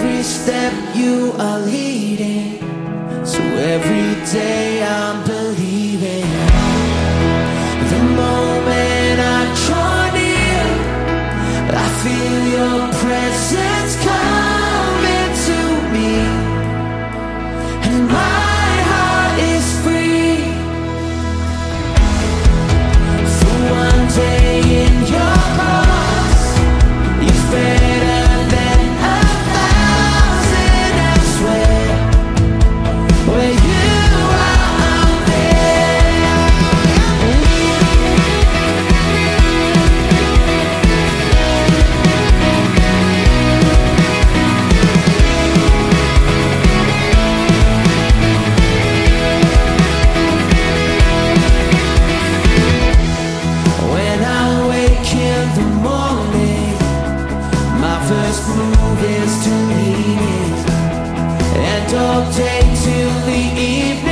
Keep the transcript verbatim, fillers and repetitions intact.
every step you are leading. So every day I'm believing. The moment I draw near, I feel your presence coming to me, and my heart is free. For one day in your arms is better than a thousand elsewhere. Where you are, I'm there. When I wake in the morning, my first move is to lean in, and all day till the evening